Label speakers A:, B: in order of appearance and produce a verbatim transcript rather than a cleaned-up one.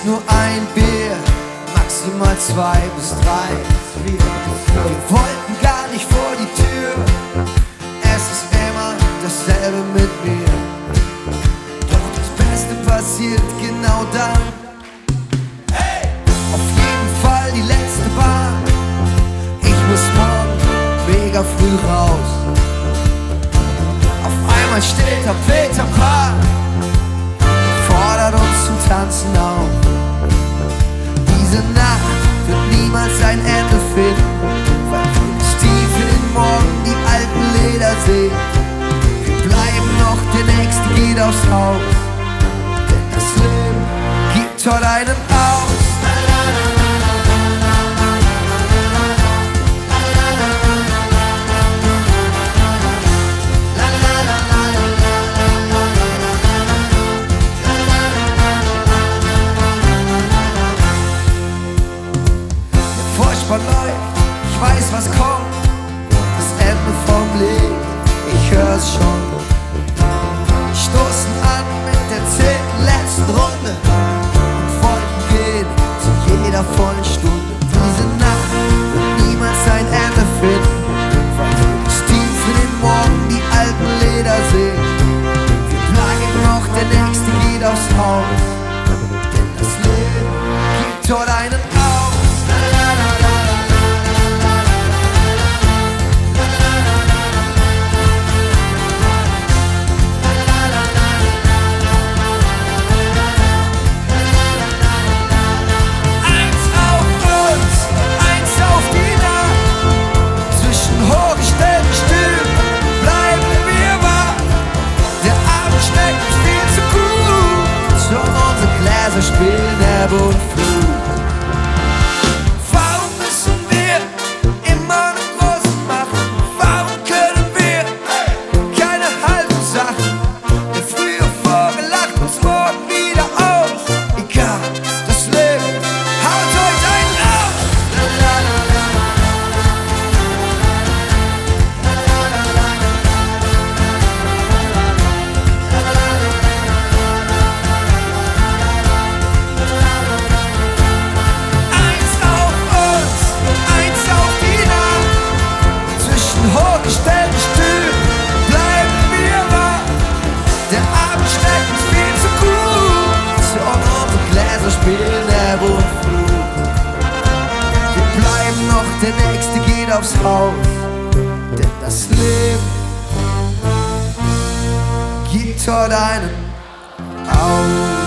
A: nur ein Bier, maximal zwei bis drei. Wir wollten gar nicht vor die Tür, es ist immer dasselbe mit mir. Doch das Beste passiert genau dann. Hey! Auf jeden Fall die letzte Bahn. Ich muss morgen mega früh raus. Auf einmal steht da Peter Pan, fordert uns zum Tanzen auf. Diese Nacht wird niemals ein Ende finden, weil wir bis tief in den Morgen die alten Lieder sehen. Wir bleiben noch, der Nächste geht aufs Haus, denn das Leben gibt heute einen aus. Ich weiß, was kommt, das Ende vom Lied, ich hör's schon. Stoßen an mit der zehnten letzten Runde und wollten gehen zu jeder vollen Stunde. Diese Nacht wird niemals ein Ende finden, weil wir bis tief in den Morgen die alten Lieder sehen. Wir bleiben noch, der Nächste geht aufs Haus, denn das Leben gibt heute einen aus. Spielen Ebbe und Flut. Warum müssen wir immer nur groß machen? Warum können wir keine halben Sachen? Der früher vorgelacht, uns morgen wieder aus. Egal, das Leben haut heute einen raus. Hochgestellte Stühle bleiben wir wahr. Der Abend steckt uns viel zu gut und unsere Gläser spielen Ebbe und Flut. Wir bleiben noch, der Nächste geht aufs Haus, denn das Leben gibt heute einen aus.